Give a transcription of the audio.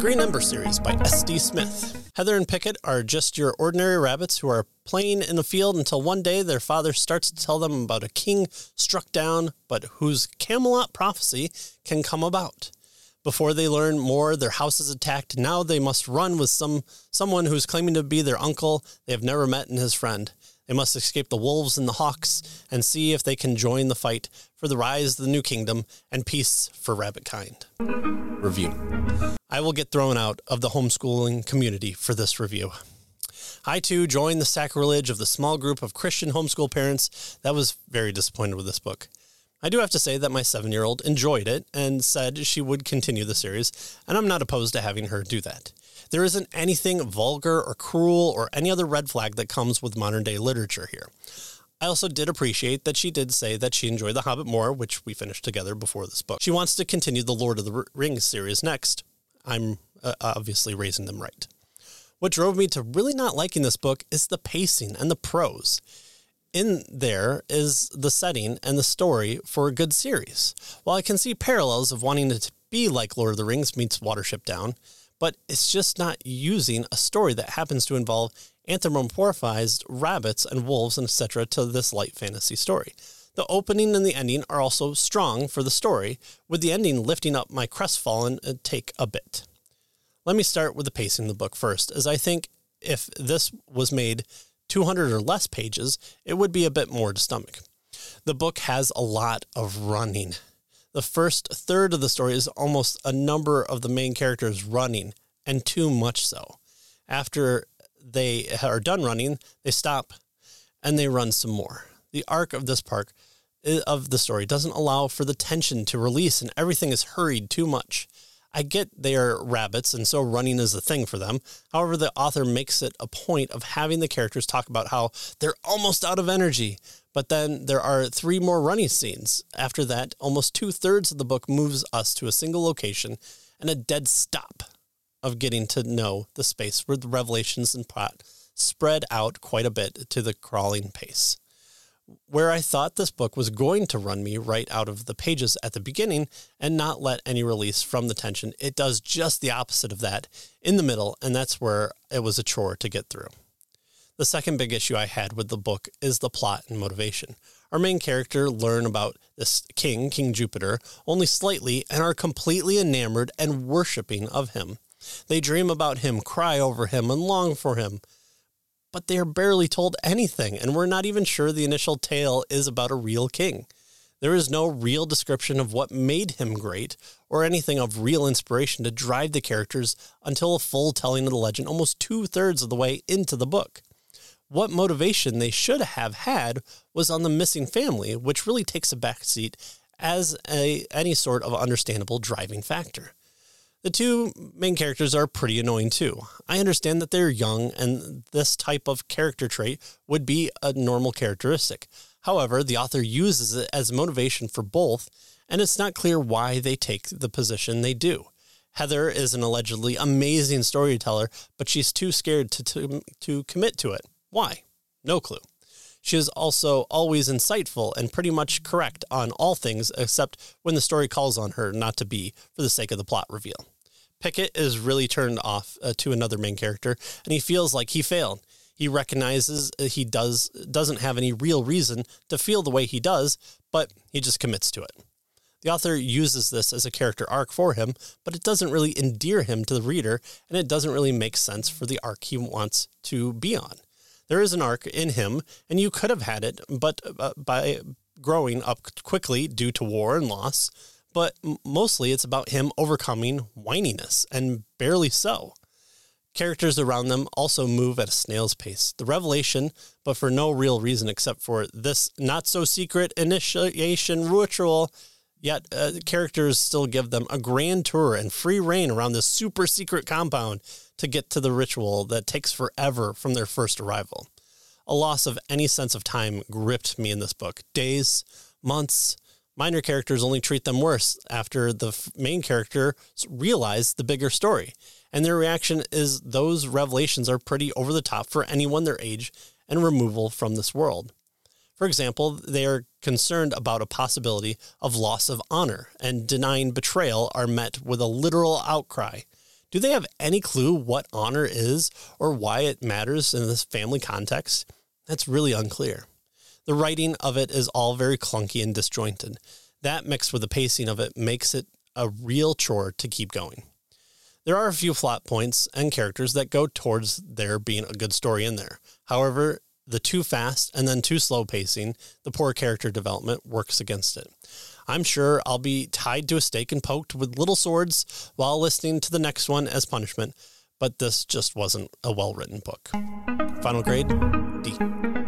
Green Ember series by S.D. Smith. Heather and Pickett are just your ordinary rabbits who are playing in a field until one day their father starts to tell them about a king struck down, but whose Camelot prophecy can come about. Before they learn more, their house is attacked. Now they must run with someone who's claiming to be their uncle they have never met and his friend. They must escape the wolves and the hawks and see if they can join the fight for the rise of the new kingdom and peace for rabbitkind. Review. I will get thrown out of the homeschooling community for this review. I, too, joined the sacrilege of the small group of Christian homeschool parents that was very disappointed with this book. I do have to say that my 7-year-old enjoyed it and said she would continue the series, and I'm not opposed to having her do that. There isn't anything vulgar or cruel or any other red flag that comes with modern-day literature here. I also did appreciate that she did say that she enjoyed The Hobbit more, which we finished together before this book. She wants to continue the Lord of the Rings series next. I'm obviously raising them right. What drove me to really not liking this book is the pacing and the prose. In there is the setting and the story for a good series. While I can see parallels of wanting it to be like Lord of the Rings meets Watership Down, but it's just not using a story that happens to involve anthropomorphized rabbits and wolves and etc. to this light fantasy story. The opening and the ending are also strong for the story, with the ending lifting up my crestfallen take a bit. Let me start with the pacing of the book first, as I think if this was made 200 or less pages, it would be a bit more to stomach. The book has a lot of running. The first third of the story is almost a number of the main characters running, and too much so. After they are done running, they stop and they run some more. The arc of this part of the story doesn't allow for the tension to release, and everything is hurried too much. I get they are rabbits, and so running is a thing for them. However, the author makes it a point of having the characters talk about how they're almost out of energy. But then there are 3 more running scenes. After that, almost 2/3 of the book moves us to a single location and a dead stop of getting to know the space where the revelations and plot spread out quite a bit to the crawling pace. Where I thought this book was going to run me right out of the pages at the beginning and not let any release from the tension, it does just the opposite of that in the middle, and that's where it was a chore to get through. The second big issue I had with the book is the plot and motivation. Our main character learn about this king, King Jupiter, only slightly and are completely enamored and worshipping of him. They dream about him, cry over him, and long for him. But they are barely told anything, and we're not even sure the initial tale is about a real king. There is no real description of what made him great, or anything of real inspiration to drive the characters until a full telling of the legend almost 2/3 of the way into the book. What motivation they should have had was on the missing family, which really takes a backseat as any sort of understandable driving factor. The 2 main characters are pretty annoying too. I understand that they're young and this type of character trait would be a normal characteristic. However, the author uses it as motivation for both, and it's not clear why they take the position they do. Heather is an allegedly amazing storyteller, but she's too scared to commit to it. Why? No clue. She is also always insightful and pretty much correct on all things except when the story calls on her not to be for the sake of the plot reveal. Pickett is really turned off to another main character, and he feels like he failed. He recognizes he doesn't have any real reason to feel the way he does, but he just commits to it. The author uses this as a character arc for him, but it doesn't really endear him to the reader, and it doesn't really make sense for the arc he wants to be on. There is an arc in him, and you could have had it, but by growing up quickly due to war and loss, but mostly it's about him overcoming whininess, and barely so. Characters around them also move at a snail's pace. The revelation, but for no real reason except for this not-so-secret initiation ritual, yet characters still give them a grand tour and free reign around this super-secret compound to get to the ritual that takes forever from their first arrival. A loss of any sense of time gripped me in this book. Days, months. Minor characters only treat them worse after the main character realize the bigger story. And their reaction is those revelations are pretty over the top for anyone their age and removal from this world. For example, they are concerned about a possibility of loss of honor, and denying betrayal are met with a literal outcry. Do they have any clue what honor is or why it matters in this family context? That's really unclear. The writing of it is all very clunky and disjointed. That mixed with the pacing of it makes it a real chore to keep going. There are a few plot points and characters that go towards there being a good story in there. However, the too fast and then too slow pacing, the poor character development works against it. I'm sure I'll be tied to a stake and poked with little swords while listening to the next one as punishment, but this just wasn't a well-written book. Final grade, D.